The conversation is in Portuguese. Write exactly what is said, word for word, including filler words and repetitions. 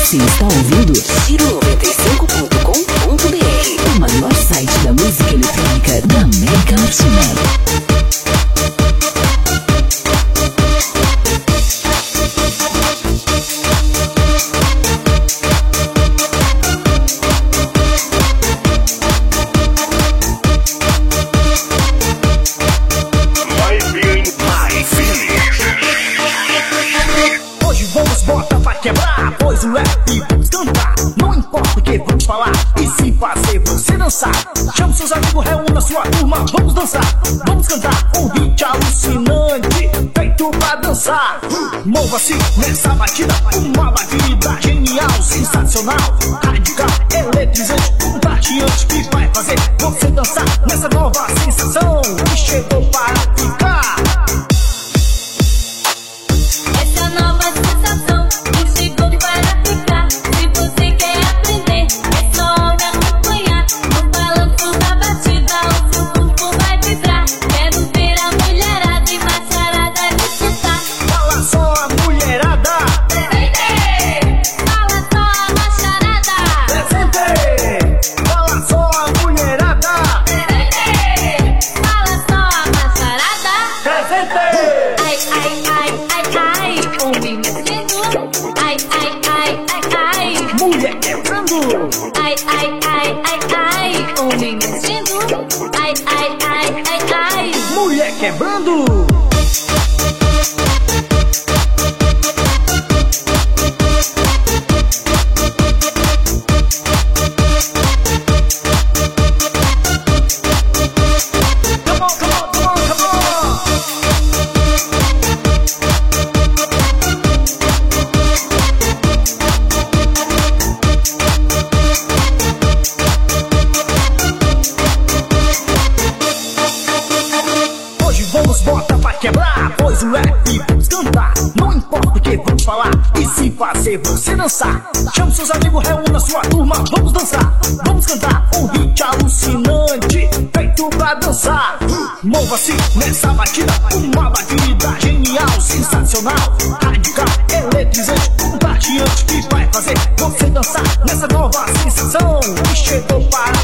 Você está ouvindo Giro noventa e cinco ponto com ponto br, o maior site da música eletrônica da América Latina. Quebrar, pois o rap vamos cantar. Não importa o que vamos falar, e se fazer você dançar. Chama seus amigos, reúna sua turma, vamos dançar, vamos cantar. Um beat alucinante, feito pra dançar. Mova-se nessa batida, uma batida genial, sensacional, radical, eletrizante, contagiante, que vai fazer você dançar nessa nova sensação que chegou para ficar. Essa nova sensação chegou para ficar. Se você quer aprender, é só me acompanhar. No balanço da batida, o seu corpo vai vibrar. Quero ver a mulherada e macharada disputar. Fala só a mulherada, presente! Fala só a macharada, presente! Fala só a mulherada, presente! Fala só a macharada, presente! ai, ai, ai, ai, ai, homem mexendo. Ai, ai, ai, ai, ai, Mulher quebrando, ai, ai, ai, ai, ai, homem mexendo. Ai, ai, ai, ai, ai. mulher quebrando. Come on, come on, come on, come on. Hoje vamos botar pra quebrar, pois o rap vamos cantar. Não importa o que vamos falar, e se fazer você dançar. Chama seus amigos, reúna sua turma, vamos dançar, vamos cantar. Um hit alucinante, feito pra dançar. Mova-se nessa batida, uma batida genial, sensacional, radical, eletrizante, contagiante, que vai fazer você dançar nessa nova sensação que chegou para